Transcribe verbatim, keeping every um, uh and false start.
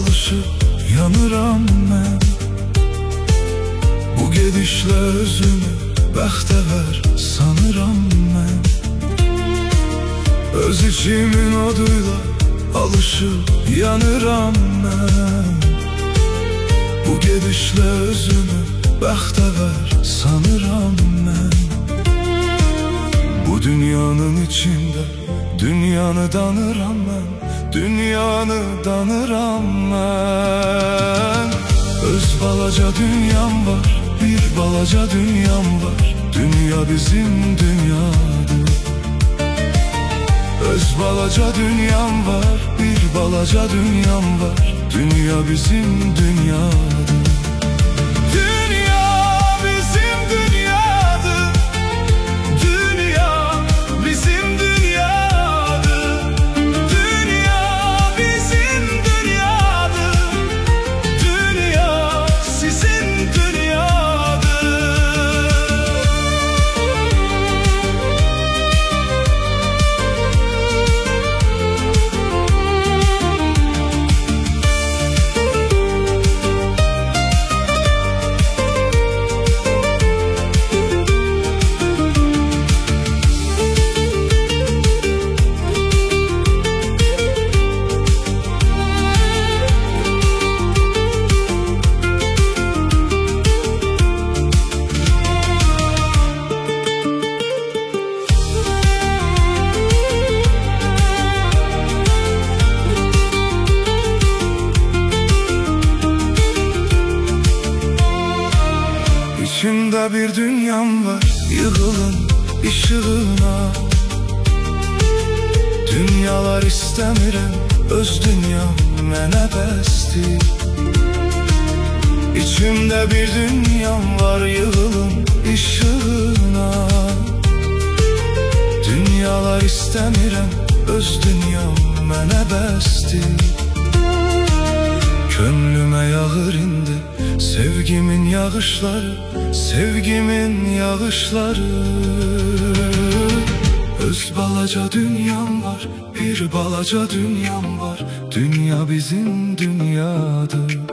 alışıp yanıram mən. Bu gedişlə özümü bəxtəvər sanıram mən. Öz içimin oduyla alışıp yanıram mən. Bu gedişlə özümü bəxtəvər sanıram mən. Bu dünyanın içində dünyanı danıram mən. Dünyanı danıram mən. Öz balaca dünyam var, bir balaca dünyam var. Dünya bizim dünyadır. Öz balaca dünyam var, bir balaca dünyam var. Dünya bizim dünyadır. Dünya bizim dünyadır. Dünya bizim dünyadır. Dünya bizim dünyadır. Dünya sizin dünyadır. İçimdə bir dünyam var, yığılın ışığına. Dünyalar istəmirəm, öz dünyam mənə bəsdir. İçimdə bir dünyam var, yığılın ışığına. Dünyalar istəmirəm, öz dünyam mənə bəsdir. Könlümə yağır indi sevgimin yağışları, sevgimin yağışları. Öz balaca dünyam var, bir balaca dünyam var. Dünya bizim dünyadır.